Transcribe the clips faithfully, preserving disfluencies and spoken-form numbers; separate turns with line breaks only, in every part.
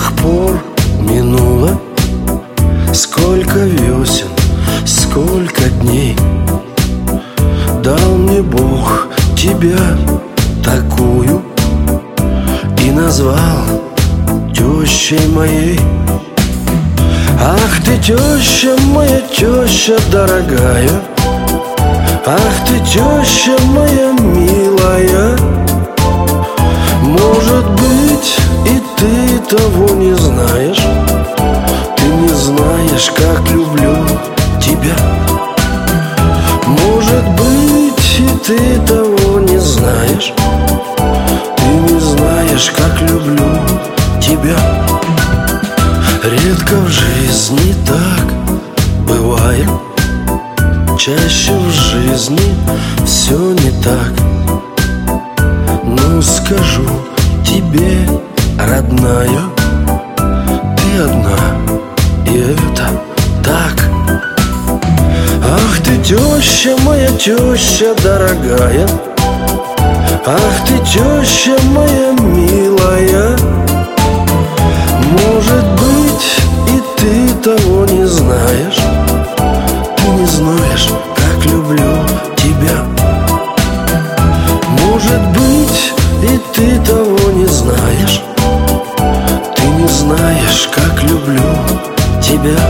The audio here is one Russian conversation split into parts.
тех пор минуло сколько весен, сколько дней. Дал мне Бог тебя такую и назвал тещей моей. Ах ты, теща моя, теща дорогая, ах ты, теща моя милая. Может быть, и ты того не знаешь, ты не знаешь, как люблю тебя. Может быть, и ты того не знаешь, ты не знаешь, как люблю тебя. Редко в жизни так бывает, чаще в жизни все не так. Ну скажу тебе, родная, ты одна, и это так. Ах ты, теща моя, теща дорогая, ах ты, теща моя милая. Может быть, и ты того не знаешь, ты не знаешь, как люблю тебя. Может быть, и ты того не знаешь, ты не знаешь, как люблю тебя.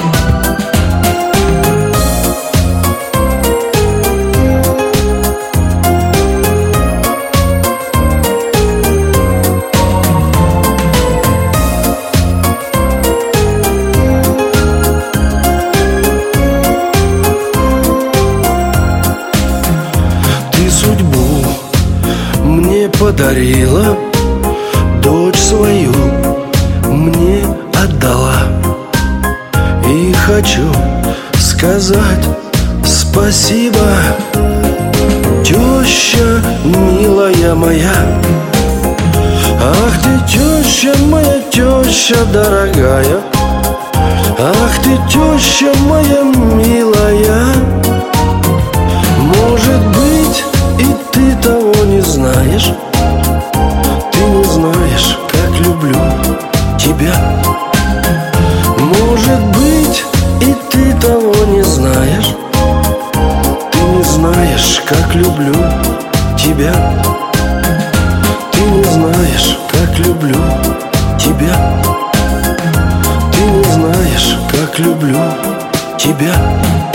Судьбу мне подарила, дочь свою мне отдала. И хочу сказать спасибо, теща милая моя. Ах ты, теща моя, теща дорогая, ах ты, теща моя милая. Может быть, и ты того не знаешь, ты не знаешь, как люблю тебя. Может быть, и ты того не знаешь, ты не знаешь, как люблю тебя. Ты не знаешь, как люблю тебя. Ты не знаешь, как люблю тебя.